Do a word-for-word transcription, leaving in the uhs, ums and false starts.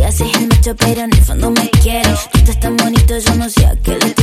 haces el macho pero en el fondo me quiere. Tú estás tan bonito, yo no sé a qué le